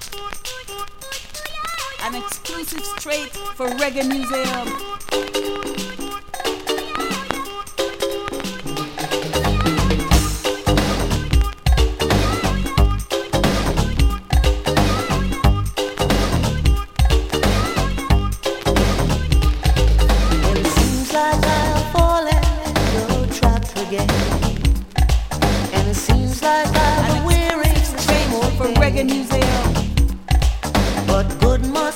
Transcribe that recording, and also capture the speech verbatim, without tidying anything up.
An exclusive straight for Reggae Museum. Reggae Museum. But good morning.